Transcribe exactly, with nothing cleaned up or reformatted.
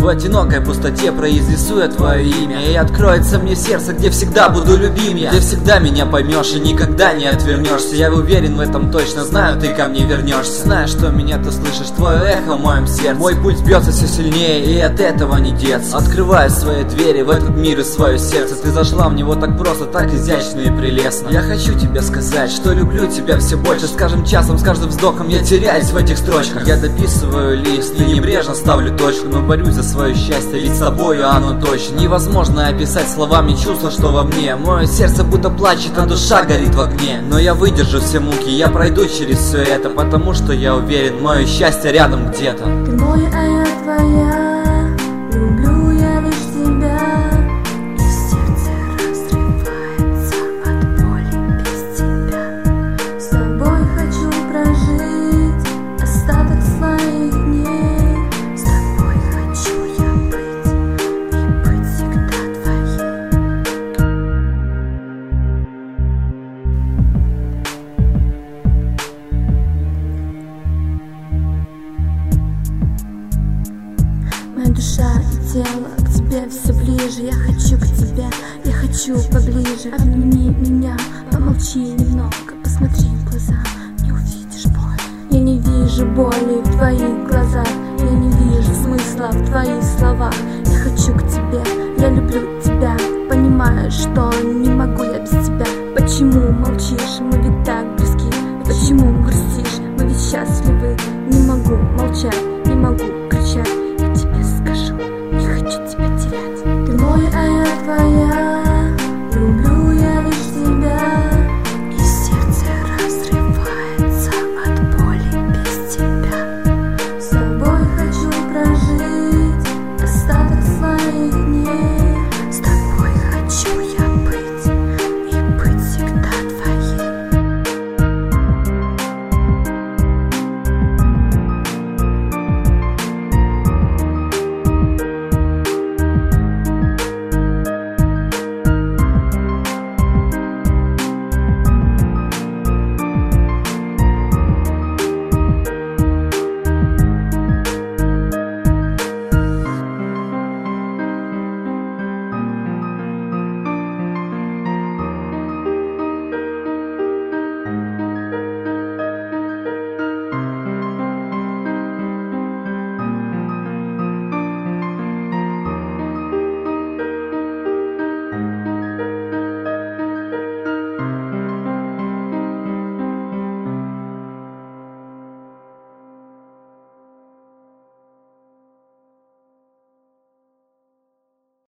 В одинокой пустоте произнесу я твое имя, и откроется мне сердце, где всегда буду любим я, где всегда меня поймешь и никогда не отвернешься. Я уверен в этом точно, знаю, ты ко мне вернешься. Знаю, что меня ты слышишь, твое эхо в моем сердце. Мой пульс бьется все сильнее, и от этого не деться. Открываю свои двери в этот мир и свое сердце. Ты зашла в него так просто, так изящно и прелестно. Я хочу тебе сказать, что люблю тебя все больше. С каждым часом, с каждым вздохом я теряюсь в этих строчках. Я дописываю лист и небрежно ставлю точку, но борюсь за свое счастье, ведь с собою оно точно. Невозможно описать словами чувства, что во мне. Мое сердце будто плачет, а душа горит в огне. Но я выдержу все муки, я пройду через все это, потому что я уверен, мое счастье рядом где-то. Ты мой, а я твоя, люблю я лишь тебя, и сердце разрывается от боли без тебя. С тобой хочу прожить остаток своих дней, с тобой хочу я быть и быть всегда твоей. Моя душа и тело к тебе все ближе. Я хочу к тебе, я хочу поближе. Обними меня, помолчи немного, посмотри в глаза, не увидишь боль. Я не вижу боли в твоих глазах, я не вижу смысла в твоих словах. Я хочу к тебе, я люблю тебя, понимаю, что не могу я без тебя. Почему молчишь, мы ведь так близки? Почему грустишь, мы ведь счастливы? Не могу молчать, не могу кричать.